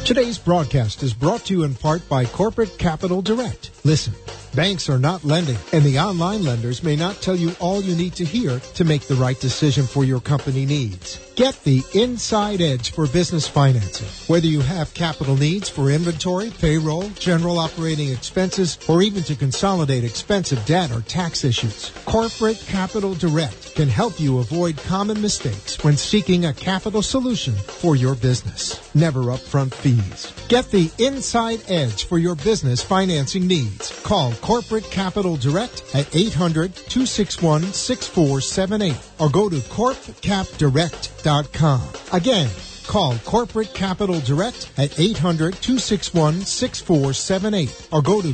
Today's broadcast is brought to you in part by Corporate Capital Direct. Listen, banks are not lending, and the online lenders may not tell you all you need to hear to make the right decision for your company needs. Get the inside edge for business financing. Whether you have capital needs for inventory, payroll, general operating expenses, or even to consolidate expensive debt or tax issues, Corporate Capital Direct can help you avoid common mistakes when seeking a capital solution for your business. Never upfront fees. Get the inside edge for your business financing needs. Call Corporate Capital Direct at 800-261-6478 or go to corpcapdirect.com. Again, call Corporate Capital Direct at 800-261-6478 or go to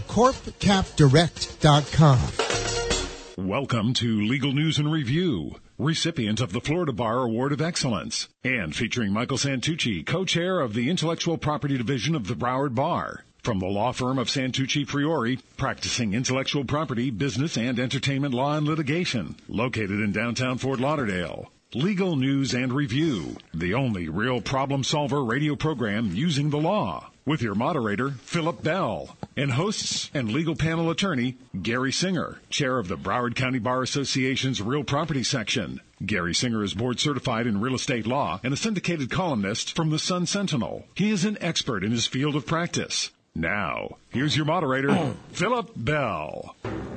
corpcapdirect.com. Welcome to Legal News and Review, recipient of the Florida Bar Award of Excellence, and featuring Michael Santucci, co-chair of the Intellectual Property Division of the Broward Bar. From the law firm of Santucci Priori, practicing intellectual property, business, and entertainment law and litigation, located in downtown Fort Lauderdale. Legal News and Review, the only real problem solver radio program using the law. With your moderator, Philip Bell, and hosts and legal panel attorney, Gary Singer, chair of the Broward County Bar Association's Real Property Section. Gary Singer is board certified in real estate law and a syndicated columnist from the Sun Sentinel. He is an expert in his field of practice. Now, here's your moderator, Philip Bell.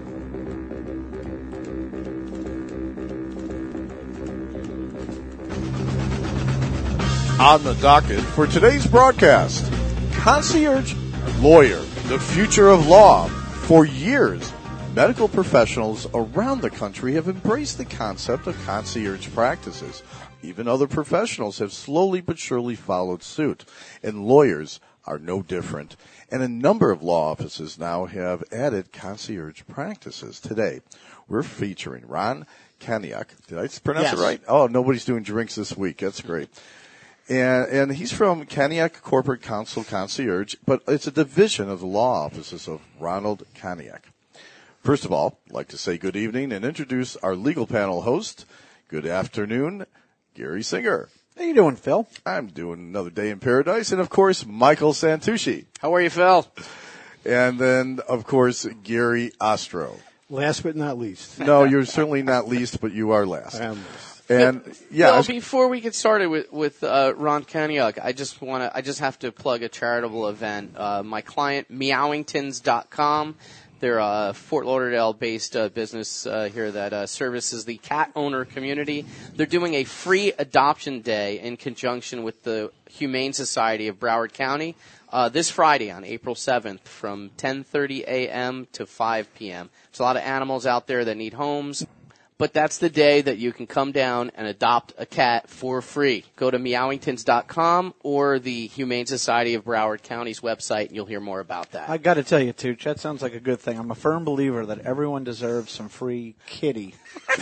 On the docket for today's broadcast, concierge lawyer, the future of law. For years, medical professionals around the country have embraced the concept of concierge practices. Even other professionals have slowly but surely followed suit, and lawyers are no different. And a number of law offices now have added concierge practices. Today, we're featuring Ron Kaniak. Did I pronounce it right? Oh, nobody's doing drinks this week. That's great. And he's from Kaniak Corporate Counsel Concierge, but it's a division of the law offices of Ronald Kaniak. First of all, I'd like to say good evening and introduce our legal panel host. Good afternoon, Gary Singer. How you doing, Phil? I'm doing another day in paradise. And, of course, Michael Santucci. How are you, Phil? And then, of course, Gary Ostro. Last but not least. No, you're certainly not least, but you are last. I am least. And Phil, before we get started with Ron Kaniak, I just have to plug a charitable event. My client, Meowingtons.com. They're a Fort Lauderdale-based business here that services the cat owner community. They're doing a free adoption day in conjunction with the Humane Society of Broward County this Friday on April 7th from 10:30 a.m. to 5 p.m. There's a lot of animals out there that need homes, but that's the day that you can come down and adopt a cat for free. Go to meowingtons.com or the Humane Society of Broward County's website, and you'll hear more about that. I got to tell you, too, that sounds like a good thing. I'm a firm believer that everyone deserves some free kitty.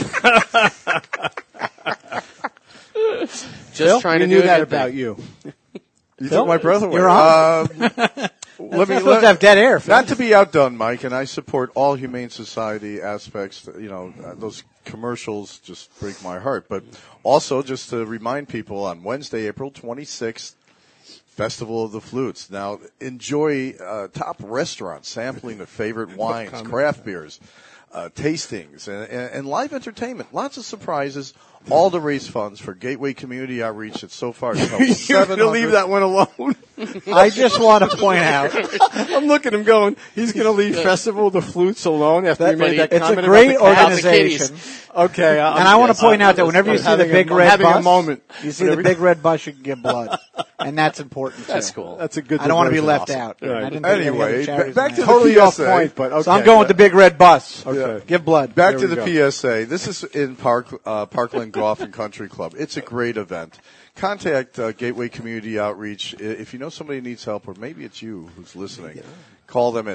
Just trying to do that thing. about you. You took my breath away. You're on. Let me supposed to have dead air. Phil. Not to be outdone, Mike, and I support all Humane Society aspects. You know, those commercials just break my heart. But also, just to remind people, on Wednesday, April 26th, Festival of the Flutes. Now, enjoy top restaurants, sampling of favorite wines, craft beers, tastings, and live entertainment. Lots of surprises. All to raise funds for Gateway Community Outreach. It's so far helped 700. You're going to leave that one alone? I just want to point out. I'm looking at him going, he's going to leave Festival of the Flutes alone after he made that it's comment a great about the organization. Okay. And I want to point out that whenever you see the big red bus, a moment. You see the big red bus, you can get blood. And that's important, too. That's cool. That's a good I don't want to be diversion. left out. Right. I didn't think Anyway, back to the Totally PSA. off point, but okay. So I'm going with the big red bus. Okay. Give blood. Back There to we the PSA. This is in Parkland Golf and Country Club. It's a great event. Contact Gateway Community Outreach if you know somebody needs help, or maybe it's you who's listening. Call them at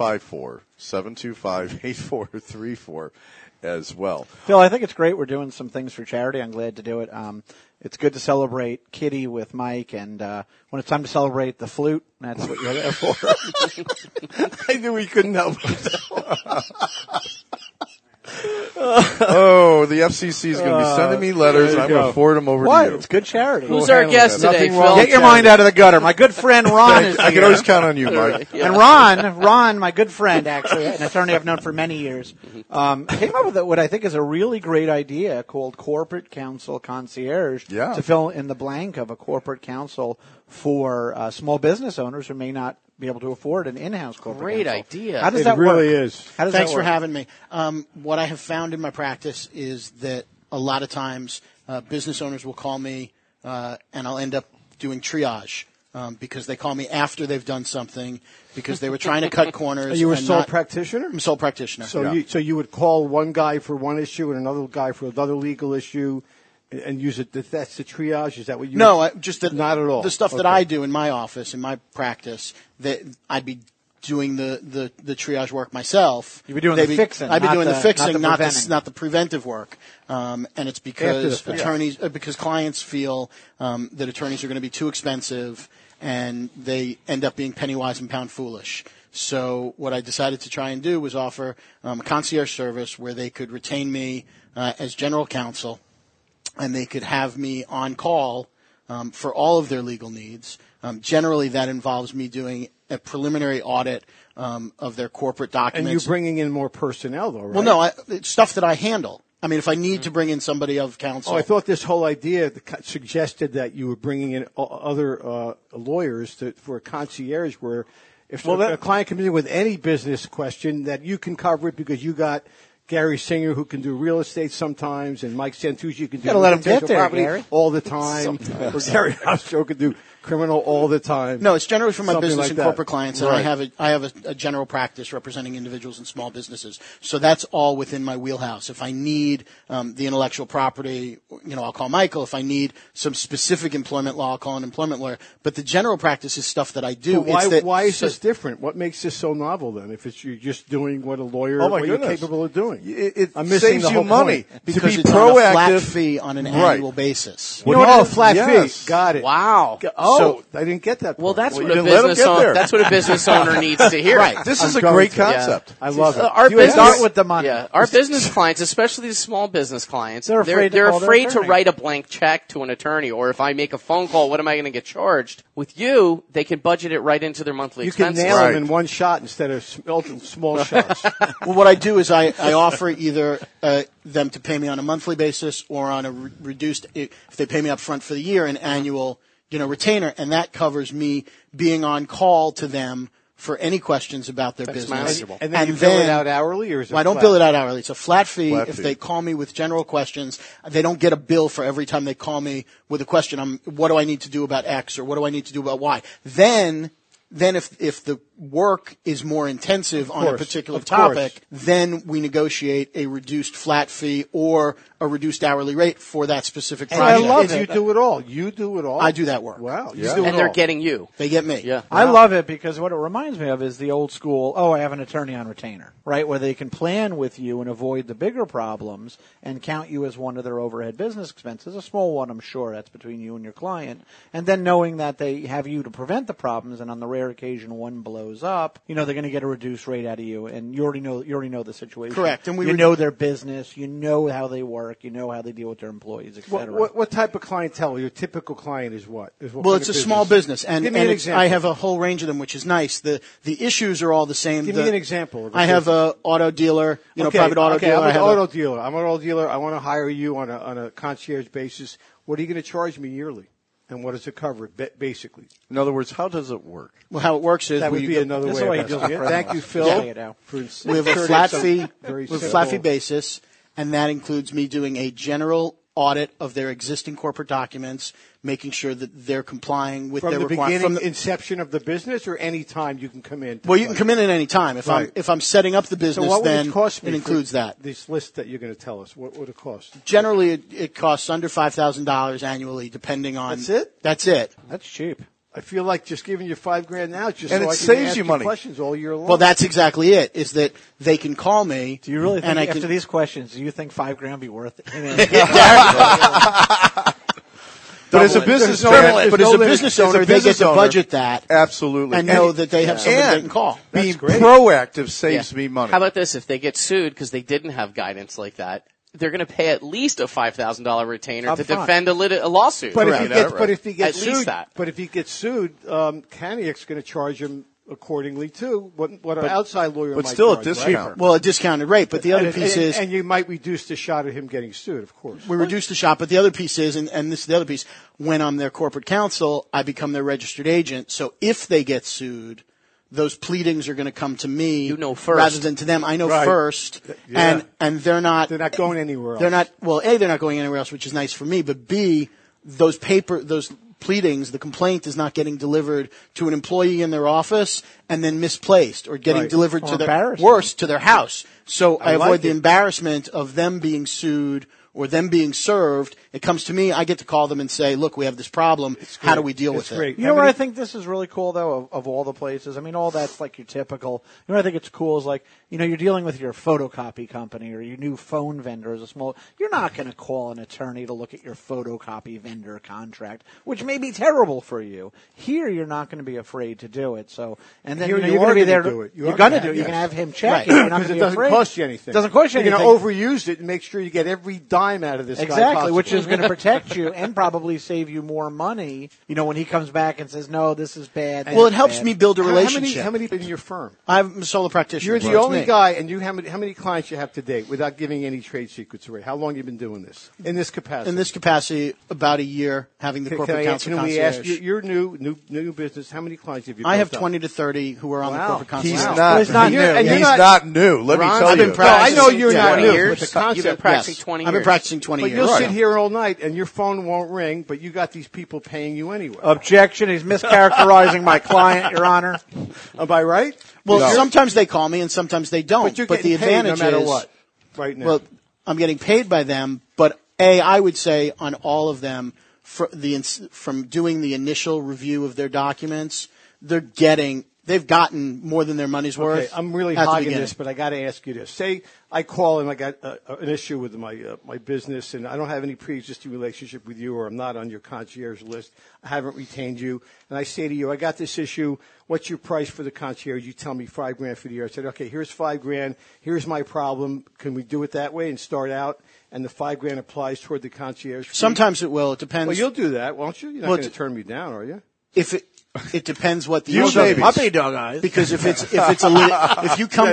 954-725-8434 as well. Phil, I think it's great we're doing some things for charity. I'm glad to do it. It's good to celebrate Kitty with Mike, and when it's time to celebrate the flute, that's what you're there for. I knew he couldn't help himself. Oh, the FCC is going to be sending me letters, and I'm going to forward them over What? to you. It's good charity. Who's our guest today, Nothing wrong Phil? Get your mind out of the gutter. My good friend Ron is I can here. always count on you, Mike. Yeah. And Ron, my good friend, actually, an attorney I've known for many years, came up with what I think is a really great idea called Corporate Counsel Concierge Yeah. to fill in the blank of a corporate counsel for small business owners who may not be able to afford an in-house corporate Great counsel. idea. How does It that really work? is. How does Thanks that for work? having me. What I have found in my practice is that a lot of times business owners will call me and I'll end up doing triage because they call me after they've done something because they were trying to cut corners. Are you a and sole not- practitioner? I'm a sole practitioner. So you would call one guy for one issue and another guy for another legal issue, and use it. That's the triage. Is that what you? No, just that Not at all. The stuff that Okay. I do in my office, in my practice, that I'd be doing the triage work myself. You'd be doing They'd the fixing, I'd be not doing the the- fixing, not the preventing. not the preventive work. And it's because fact. attorneys, because clients feel that attorneys are going to be too expensive, and they end up being penny wise and pound foolish. So what I decided to try and do was offer a concierge service where they could retain me as general counsel, and they could have me on call for all of their legal needs. Generally, that involves me doing a preliminary audit of their corporate And documents. you're bringing in more personnel, though, right? Well, no, it's stuff that I handle. I mean, if I need to bring in somebody of counsel. Oh, I thought this whole idea suggested that you were bringing in other lawyers for a concierge, where if a client comes in with any business question, that you can cover it because you got Gary Singer, who can do real estate sometimes, and Mike Santucci, who can do Gotta let him get intellectual there, property Gary. all the time. Or Gary Houstrow can do criminal all the time. No, it's generally for my Something business like and that. corporate clients, and Right. I have a general practice representing individuals and small businesses. So that's all within my wheelhouse. If I need the intellectual property, I'll call Michael. If I need some specific employment law, I'll call an employment lawyer. But the general practice is stuff that I do. But why is this different? What makes this so novel then? If you're just doing what a lawyer, Oh, my what you're goodness. capable of doing, It I'm missing saves the you whole money point. to Because be it's on a flat proactive. fee on an Right. annual basis. Flat Yes. fee. Got it. Wow. Oh, So- I didn't get that. Well, part. that's Well, what you a didn't let 'em business get owner. there. That's what a business owner needs to hear. Right. This is I'm a going great to. concept. I love it. Our You business, Start with the money. Yeah, our business clients, especially the small business clients, They're afraid to they're call their afraid to attorney. write a blank check to an attorney, or if I make a phone call, what am I going to get charged? With you, they can budget it right into their monthly You can expenses. nail Right. them in one shot instead of small shots. Well, what I do is I offer either them to pay me on a monthly basis or on a reduced, if they pay me up front for the year, an annual, retainer, and that covers me being on call to them for any questions about their business. manageable. And then you bill it out hourly, or is it Well, I don't flat? bill it out hourly. It's a flat fee. Flat If fee. they call me with general questions, they don't get a bill for every time they call me with a question. What do I need to do about X, or what do I need to do about Y? Then if the work is more intensive on a course, particular of course. topic, then we negotiate a reduced flat fee or a reduced hourly rate for that specific And I project. love it. You do it all. You do it all. I do that work. Wow. You Yeah. do it And they're all. getting you. They get me. Yeah. I love it because what it reminds me of is the old school, I have an attorney on retainer, right? Where they can plan with you and avoid the bigger problems and count you as one of their overhead business expenses, a small one, I'm sure, that's between you and your client. And then knowing that they have you to prevent the problems, and on the rare occasion one blows up, they're going to get a reduced rate out of you, and you already know the situation. Correct. And you know their business, you know how they work, you know how they deal with their employees, etc. What type of clientele? Your typical client is what? Well, it's a small business, and Give me an example. I have a whole range of them, which is nice. The issues are all the same. Give me an example of a I have a auto dealer, Okay, private auto okay, dealer. I'm I an have auto dealer. I'm an auto dealer. I want to hire you on a concierge basis. What are you going to charge me yearly? And what does it cover, basically? In other words, how does it work? well, how it works is That would be another this way is the way of he deals asking with it. Thank you, Phil. Yeah. for we have a inserting flat some fee, very with a flat fee simple- basis, and that includes me doing a general audit of their existing corporate documents, making sure that they're complying with From their the requirements. beginning, inception of the business, or any time you can come in? Well, you can come in at any time. If Right. I'm setting up the So business, what would then it cost me? it includes for that. This list that you're going to tell us. What would it cost? Generally, it costs under $5,000 annually, depending on. That's it? That's it. That's cheap. I feel like just giving you $5,000 now, just And so it I can saves ask you money. questions all year long. Well, that's exactly it. Is that they can call me. Do you really think, and I after can, these questions, do you think $5,000 be worth it? But as a business owner, they get to budget that. Absolutely. And know that they have somebody they can call. Being proactive saves me money. How about this? If they get sued because they didn't have guidance like that, they're going to pay at least a $5,000 retainer to defend a lawsuit. But if he gets at sued, least that. But if he gets sued, Kaniak's going to charge him accordingly too. What an outside lawyer, but might still charge, a discount. Right? Well, a discounted rate. But the other piece is, and you might reduce the shot of him getting sued. Of course, we reduce the shot. But the other piece is, and this is the other piece. When I'm their corporate counsel, I become their registered agent. So if they get sued, those pleadings are going to come to me. You know first. Rather than to them. I know first. Yeah. And they're not going anywhere else. They're not, well, A, they're not going anywhere else, which is nice for me, but B, those pleadings, the complaint is not getting delivered to an employee in their office and then misplaced or getting delivered to their house. So I avoid the embarrassment of them being sued or them being served. It comes to me, I get to call them and say, look, we have this problem. How do we deal with it? You know what I think this is really cool, though, of all the places? I mean, all that's like your typical. You know what I think it's cool is like, you know, you're dealing with your photocopy company or your new phone vendor as a small. You're not going to call an attorney to look at your photocopy vendor contract, which may be terrible for you. Here, you're not going to be afraid to do it. So, and then you're going to be there. You're going to do it. Yes. You're going to have him check it. You're not Because going it to be doesn't afraid. cost you anything. It doesn't cost you anything. You're going to overuse it and make sure you get every dime out of this guy Exactly, possible. which is going to protect you and probably save you more money. You know, when he comes back and says, "No, this is bad." Well, it helps me build a relationship. How many in your firm? I'm a solo practitioner. You're the only guy, and how many clients you have to date without giving any trade secrets away? How long have you been doing this in this capacity? In this capacity, about a year, having the corporate counsel concierge. Can we ask you're new business? How many clients have you? I have 20 to 30 who are on the corporate concierge. He's not new. He's not new. Let me tell you. I know you're not new. Years. With the concept, You've been practicing 20 years. I've been practicing 20 but years. You'll sit here all night and your phone won't ring, but you got these people paying you anyway. Objection! He's mischaracterizing my client, Your Honor. Am I right? Well, sometimes they call me and sometimes they don't. But you're getting the advantage paid no matter is, what. Right now. Well, I'm getting paid by them, but I would say on all of them, from doing the initial review of their documents, they've gotten more than their money's worth. Okay, I'm really hogging this, but I got to ask you this. Say I call and I got an issue with my business, and I don't have any pre-existing relationship with you, or I'm not on your concierge list. I haven't retained you, and I say to you, I got this issue. What's your price for the concierge? You tell me $5,000 for the year. I said, okay, here's $5,000. Here's my problem. Can we do it that way and start out? And the $5,000 applies toward the concierge fee? Sometimes it will. It depends. Well, you'll do that, won't you? You're not going to turn me down, are you? It depends what the puppy dog eyes. Because if you come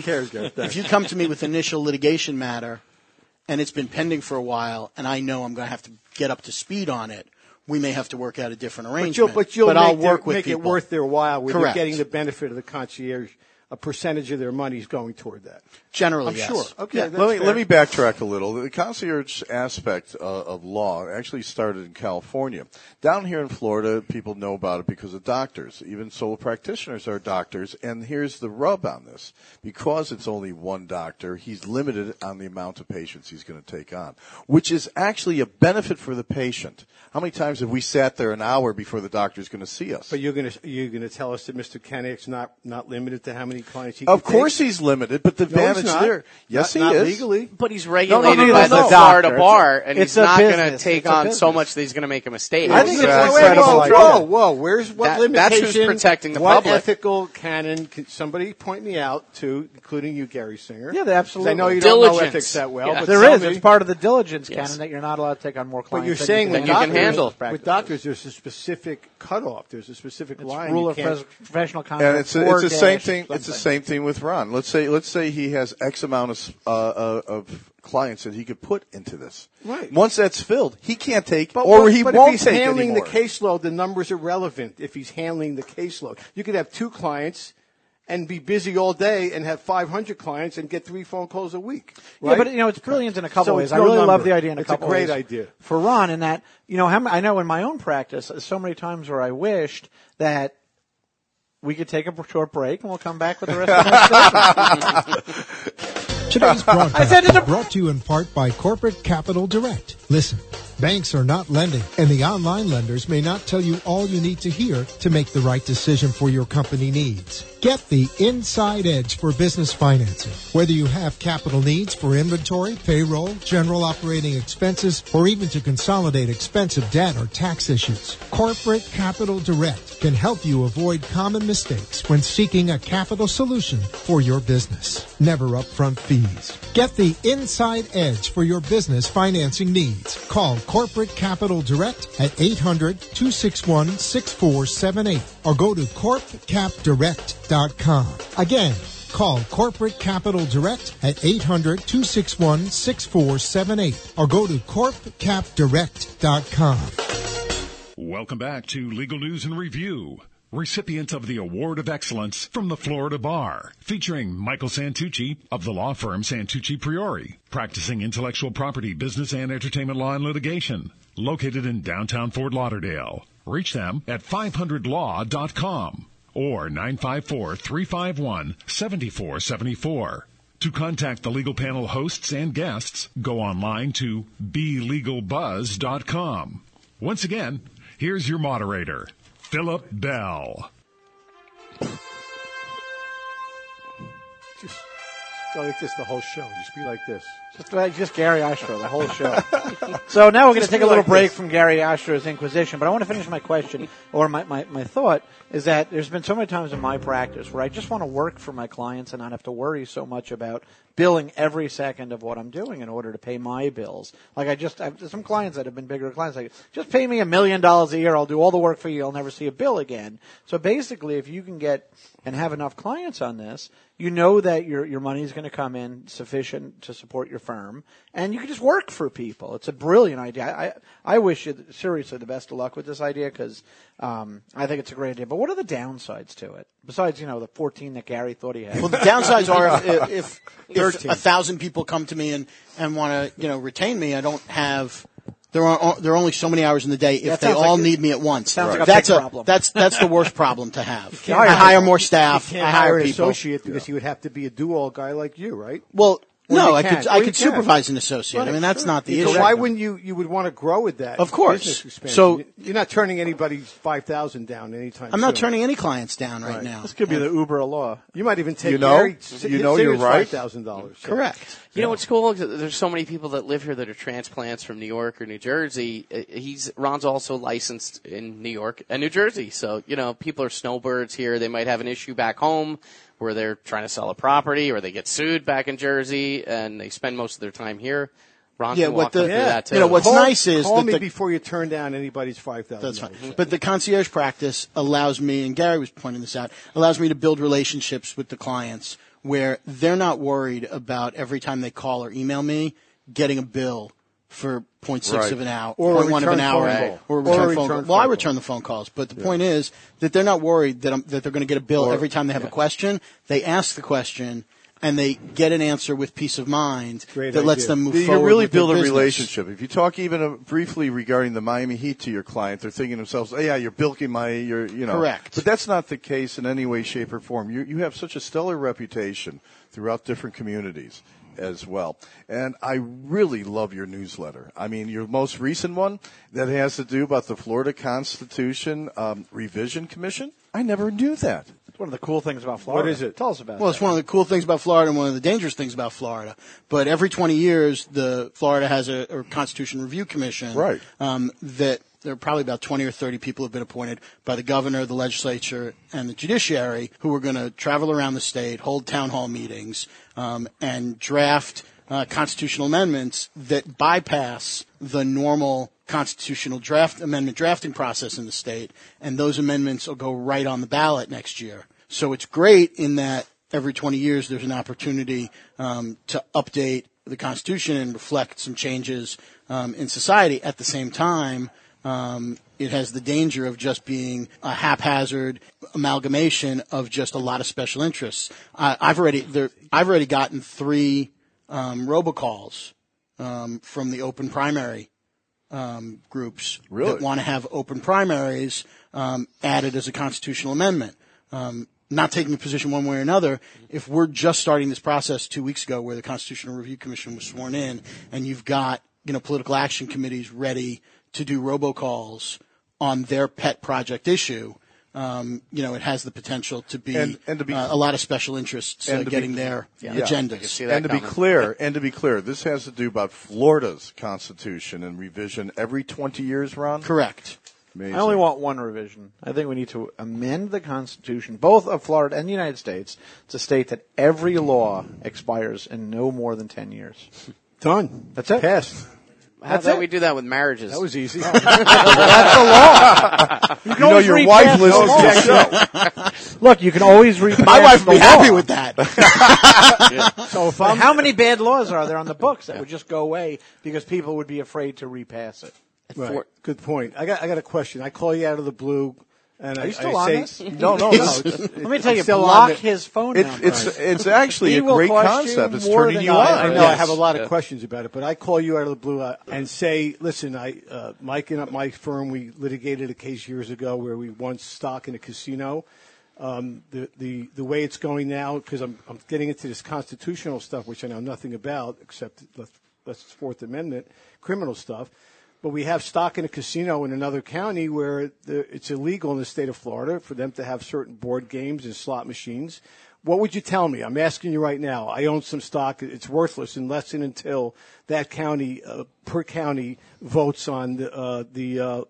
to me with initial litigation matter, and it's been pending for a while, and I know I'm going to have to get up to speed on it, we may have to work out a different arrangement. But you'll I'll work with make people. it worth their while. Where Correct. They're getting the benefit of the concierge. A percentage of their money is going toward that. Generally, I'm yes. sure. Okay, Yeah. Let me backtrack a little. The concierge aspect of law actually started in California. Down here in Florida, people know about it because of doctors. Even solo practitioners are doctors. And here's the rub on this. Because it's only one doctor, he's limited on the amount of patients he's going to take on, which is actually a benefit for the patient. How many times have we sat there an hour before the doctor's going to see us? But you're going to tell us that Mr. Kaniak's not limited to how many clients he can Of course he's limited, but the advantage there. Yes, not he is. Legally. But he's regulated by the Florida bar, and he's not going to take on so much that he's going to make a mistake. I think it's incredible. Whoa. Where's what limitation? That's who's protecting the what public. Ethical canon can somebody point me out to, including you, Gary Singer? Yeah, absolutely. I know you don't know ethics that well. Yes. But There is. It's part of the diligence canon that you're not allowed to take on more But clients. you're saying that with you can doctors, handle. with doctors, there's a specific cutoff. There's a specific line. Rule You of can't- professional conduct. And it's the same thing. something. It's the same thing with Ron. Let's say he has X amount of clients that he could put into this. Right. Once that's filled, he can't take, But or he if won't he's take handling anymore. the caseload, the numbers are relevant. If he's handling the caseload, you could have 2 clients and be busy all day and have 500 clients and get 3 phone calls a week. Right? Yeah, but it's brilliant in a couple So ways. it's I no really love number. the idea in a It's couple a great ways. idea. For Ron, in that, I know in my own practice, so many times where I wished that we could take a short break and we'll come back with the rest of the Today's broadcast is brought to you in part by Corporate Capital Direct. Listen, Banks are not lending, and the online lenders may not tell you all you need to hear to make the right decision for your company needs. Get the inside edge for business financing. Whether you have capital needs for inventory, payroll, general operating expenses, or even to consolidate expensive debt or tax issues, Corporate Capital Direct can help you avoid common mistakes when seeking a capital solution for your business. Never upfront fees. Get the inside edge for your business financing needs. Call Corporate Capital Direct at 800-261-6478 or go to corpcapdirect.com. Again, call Corporate Capital Direct at 800-261-6478 or go to corpcapdirect.com. Welcome back to Legal News and Review. Recipient of the Award of Excellence from the Florida Bar, featuring Michael Santucci of the law firm Santucci Priori, practicing intellectual property, business, and entertainment law and litigation, located in downtown Fort Lauderdale. Reach them at 500law.com or 954-351-7474. To contact the legal panel hosts and guests, go online to BeLegalBuzz.com. Once again, here's your moderator, Philip Bell. Just like this the whole show. Just be like this. Just Gary Ostro, the whole show. So now we're going to take a little break from Gary Ostro's Inquisition, but I want to finish my question, or my thought, is that there's been so many times in my practice where I just want to work for my clients and not have to worry so much about billing every second of what I'm doing in order to pay my bills. Like I have some clients that have been bigger clients, like, just pay me $1 million a year, I'll do all the work for you, you'll never see a bill again. So basically, if you can get and have enough clients on this, you know that your money is going to come in sufficient to support your firm, and you can just work for people. It's a brilliant idea. I wish you seriously the best of luck with this idea because I think it's a great idea. But what are the downsides to it? Besides, the 14 that Gary thought he had. Well, the downsides are if 1,000 people come to me and want to retain me, I don't have. There are only so many hours in the day if they all need me at once. Sounds like a big problem. That's the worst problem to have. I hire more staff. You can't I hire an people. associate because he would have to be a do-all guy like you, right? Well, Or no, you I can. could Or you can. supervise an associate. Right, I mean, that's sure. not the So issue. why wouldn't you would want to grow with that? Of course. Business expansion. So- you're not turning anybody's 5,000 down anytime I'm not soon. turning any clients down right now. This could be the Uber of law. You might even take You know? Gary. You're right. $5,000. So. Correct. You know what's cool? There's so many people that live here that are transplants from New York or New Jersey. Ron's also licensed in New York and New Jersey. So, people are snowbirds here. They might have an issue back home where they're trying to sell a property or they get sued back in Jersey and they spend most of their time here. Ron can walk them through that too. What's nice is call that me before you turn down anybody's $5,000. That's fine. But the concierge practice allows me, and Gary was pointing this out, allows me to build relationships with the clients where they're not worried about every time they call or email me getting a bill for 0.6 of an hour, or 0.1 of an hour, or a return phone call. Well, I return the phone calls, but the point is that they're not worried that they're going to get a bill every time they have a question. They ask the question, and they get an answer with peace of mind that lets them move forward. You really with their build a business. relationship. If you talk even briefly regarding the Miami Heat to your client, they're thinking to themselves, "Oh yeah, you're bilking Correct. But that's not the case in any way, shape, or form. You have such a stellar reputation throughout different communities as well. And I really love your newsletter. I mean, your most recent one that has to do about the Florida Constitution Revision Commission. I never knew that. It's one of the cool things about Florida. What is it? Tell us about it. Well, it's one of the cool things about Florida and one of the dangerous things about Florida. But every 20 years, Florida has a Constitution Review Commission. Right. That there are probably about 20 or 30 people who have been appointed by the governor, the legislature, and the judiciary who are going to travel around the state, hold town hall meetings, and draft constitutional amendments that bypass the normal constitutional amendment drafting process in the state, and those amendments will go right on the ballot next year. So it's great in that every 20 years there's an opportunity to update the Constitution and reflect some changes in society. At the same time, it has the danger of just being a haphazard amalgamation of just a lot of special interests. I've already gotten 3 robocalls from the open primary groups that want to have open primaries added as a constitutional amendment. Not taking a position one way or another. If we're just starting this process 2 weeks ago where the Constitutional Review Commission was sworn in and you've got political action committees ready to do robocalls on their pet project issue, it has the potential to be, a lot of special interests getting their agendas. And to be clear, this has to do about Florida's constitution and revision every 20 years, Ron? Correct. Amazing. I only want one revision. I think we need to amend the Constitution, both of Florida and the United States, to state that every law expires in no more than 10 years. Done. That's it. Passed. How about we do that with marriages? That was easy. That's the law. You can always your wife listens to the show. Look, you can always repass My wife would be the happy law. with that. So how many bad laws are there on the books that would just go away because people would be afraid to repass it? Right. Good point. I got a question. I call you out of the blue, and Are you I still on say, this? No. Let me tell you, still block on his phone number. It's actually He a will great cost you concept. It's more turning than you you on. I know. Yes. I have a lot of questions about it, but I call you out of the blue and say, listen, Mike and my firm, we litigated a case years ago where we won stock in a casino. The way it's going now, because I'm getting into this constitutional stuff, which I know nothing about except that's Fourth Amendment criminal stuff. But we have stock in a casino in another county where it's illegal in the state of Florida for them to have certain board games and slot machines. What would you tell me? I'm asking you right now. I own some stock. It's worthless unless and until that county, per county, votes on the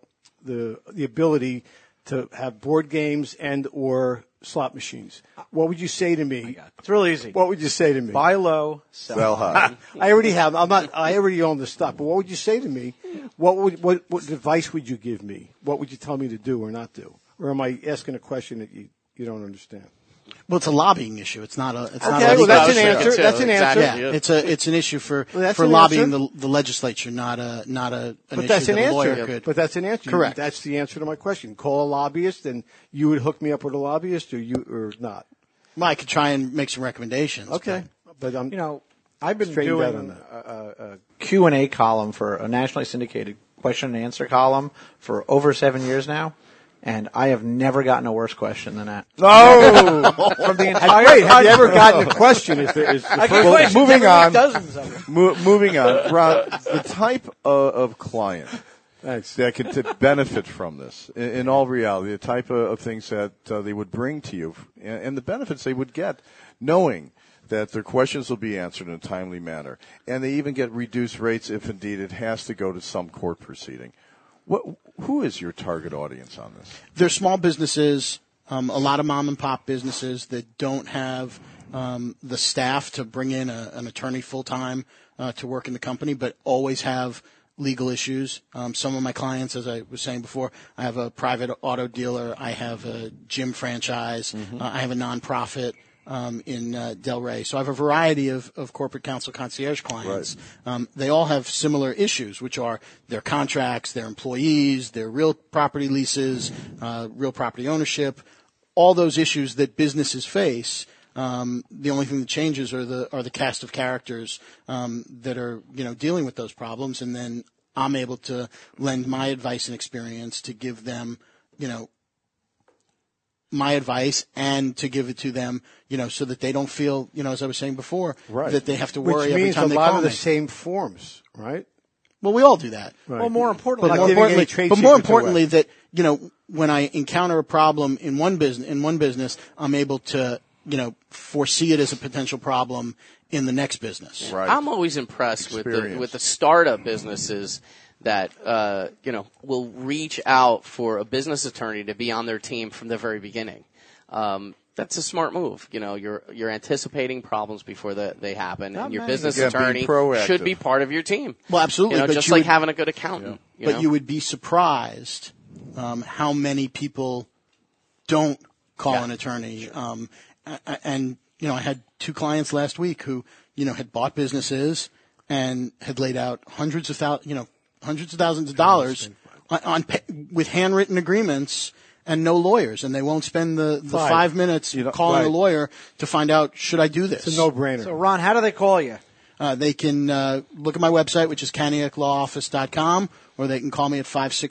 ability to have board games and or slot machines. What would you say to me? It's real easy. What would you say to me? Buy low, sell high. I already have. I already own the stock. But what would you say to me? What advice would you give me? What would you tell me to do or not do? Or am I asking a question that you don't understand? Well, it's a lobbying issue. It's not a. It's not Okay, a well, that's an Exactly. answer. That's an answer. Yeah, it's an issue for that's for an lobbying answer. the legislature, not an But issue that's an that a lawyer answer. could. But that's an answer. Correct. That's the answer to my question. Call a lobbyist, and you would hook me up with a lobbyist, or not? Well, I could try and make some recommendations. Okay, but I'm. I've been Straightened out doing on a Q&A column for a nationally syndicated question and answer column for over 7 years now, and I have never gotten a worse question than that. No. From the entire Wait, have you ever gotten a question? Moving on. Dozens of them. Moving on, Ron, the type of client that could benefit from this, in all reality, the type of things that they would bring to you, and the benefits they would get, knowing that their questions will be answered in a timely manner, and they even get reduced rates if indeed it has to go to some court proceeding. Who is your target audience on this? They're small businesses, a lot of mom and pop businesses that don't have the staff to bring in an attorney full time to work in the company, but always have legal issues. Some of my clients, as I was saying before, I have a private auto dealer, I have a gym franchise, I have a nonprofit in Delray. So I have a variety of corporate counsel concierge clients. Right. They all have similar issues, which are their contracts, their employees, their real property leases, real property ownership, all those issues that businesses face. The only thing that changes are the cast of characters that are dealing with those problems, and then I'm able to lend my advice and experience to give them my advice and to give it to them, so that they don't feel, as I was saying before, that they have to worry every time they call me. Which means a lot of the same forms, right? Well, we all do that. Right. Well, more importantly, But more importantly, that when I encounter a problem in one business, I'm able to foresee it as a potential problem in the next business. Right. I'm always impressed with the startup businesses that will reach out for a business attorney to be on their team from the very beginning. That's a smart move. You're anticipating problems before they happen, and your business attorney should be part of your team. Well, absolutely, just like having a good accountant. But you would be surprised how many people don't call an attorney. And I had 2 clients last week who had bought businesses and had laid out hundreds of thousands of dollars with handwritten agreements and no lawyers, and they won't spend the 5 minutes calling a lawyer to find out, should I do this? It's a no-brainer. So, Ron, how do they call you? They can look at my website, which is KaniakLawOffice.com, or they can call me at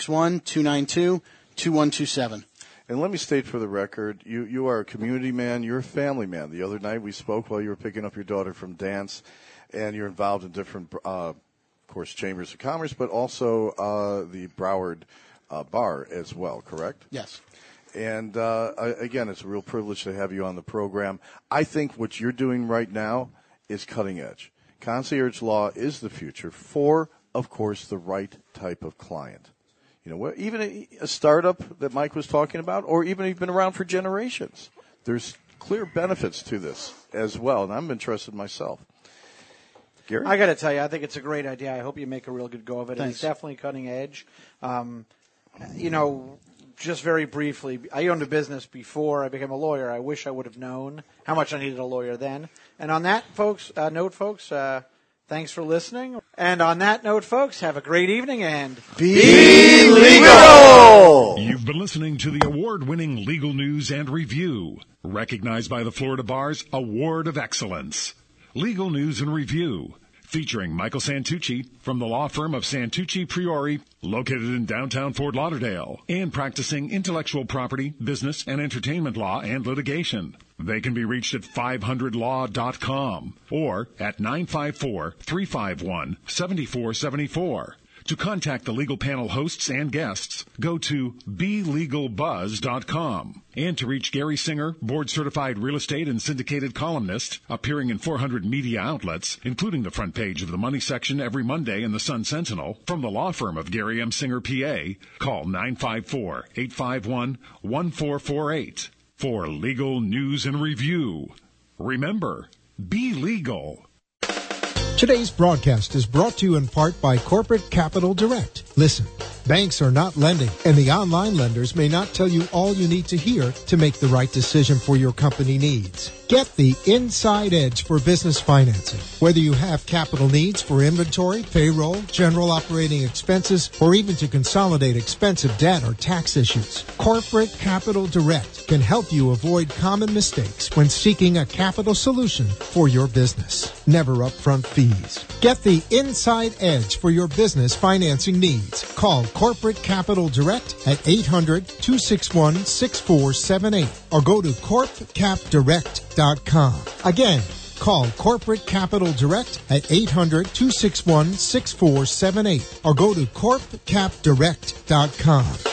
561-292-2127. And let me state for the record, you are a community man, you're a family man. The other night we spoke while you were picking up your daughter from dance, and you're involved in different course, Chambers of Commerce, but also the Broward Bar as well, correct? Yes. And again, it's a real privilege to have you on the program. I think what you're doing right now is cutting edge. Concierge law is the future for, of course, the right type of client. You know, even a startup that Mike was talking about, or even if you've been around for generations, there's clear benefits to this as well, and I'm interested myself. Gary? I got to tell you, I think it's a great idea. I hope you make a real good go of it. Thanks. It's definitely cutting edge. You know, just very briefly, I owned a business before I became a lawyer. I wish I would have known how much I needed a lawyer then. And on that, note, folks, thanks for listening. And on that note, folks, have a great evening and be legal! You've been listening to the award-winning Legal News and Review, recognized by the Florida Bar's Award of Excellence. Legal News and Review, featuring Michael Santucci from the law firm of Santucci Priori, located in downtown Fort Lauderdale, and practicing intellectual property, business, and entertainment law and litigation. They can be reached at 500law.com or at 954-351-7474. To contact the legal panel hosts and guests, go to BeLegalBuzz.com. And to reach Gary Singer, board-certified real estate and syndicated columnist, appearing in 400 media outlets, including the front page of the Money section every Monday in the Sun Sentinel, from the law firm of Gary M. Singer, PA, call 954-851-1448 for Legal News and Review. Remember, be legal. Today's broadcast is brought to you in part by Corporate Capital Direct. Listen, banks are not lending, and the online lenders may not tell you all you need to hear to make the right decision for your company needs. Get the inside edge for business financing. Whether you have capital needs for inventory, payroll, general operating expenses, or even to consolidate expensive debt or tax issues, Corporate Capital Direct can help you avoid common mistakes when seeking a capital solution for your business. Never upfront fees. Get the inside edge for your business financing needs. Call Corporate Capital Direct at 800-261-6478 or go to corpcapdirect.com. Again, call Corporate Capital Direct at 800-261-6478 or go to corpcapdirect.com.